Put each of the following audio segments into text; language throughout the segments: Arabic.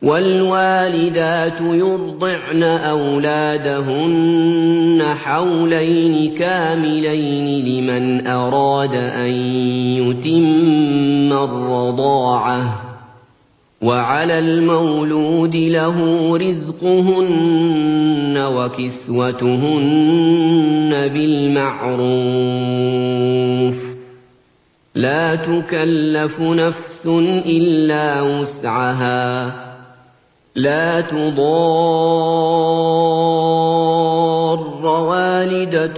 وَالْوَالِدَاتُ يُرْضِعْنَ أَوْلَادَهُنَّ حَوْلَيْنِ كَامِلَيْنِ لِمَنْ أَرَادَ أَن يُتِمَّ الرَّضَاعَةَ ۚ وَعَلَى الْمَوْلُودِ لَهُ رِزْقُهُنَّ وَكِسْوَتُهُنَّ بِالْمَعْرُوفِ ۚ لَا تُكَلَّفُ نَفْسٌ إِلَّا وُسْعَهَا ۚ لَا تُضَارَّ وَالِدَةٌ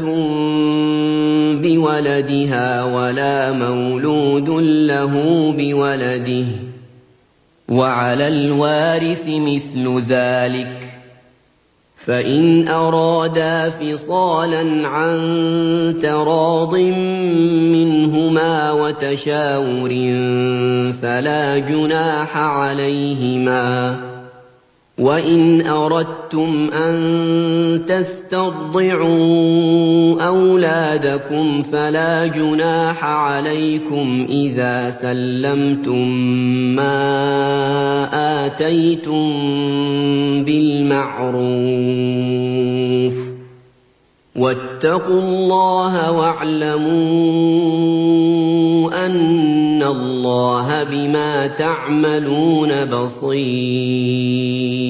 بِوَلَدِهَا وَلَا مَوْلُودٌ لَّهُ بِوَلَدِهِ ۚ وَعَلَى الْوَارِثِ مِثْلُ ذَٰلِكَ ۗ فَإِنْ أَرَادَا فِصَالًا عَن تَرَاضٍ مِّنْهُمَا وَتَشَاوُرٍ فَلَا جُنَاحَ عَلَيْهِمَا ۗ وَإِنْ أَرَدتُّمْ أَن تَسْتَرْضِعُوا أَوْلَادَكُمْ فَلَا جُنَاحَ عَلَيْكُمْ إِذَا سَلَّمْتُم مَّا آتَيْتُم بِالْمَعْرُوفِ ۗ وَاتَّقُوا اللَّهَ وَاعْلَمُوا أَنَّ اللَّهَ بِمَا تَعْمَلُونَ بَصِيرٌ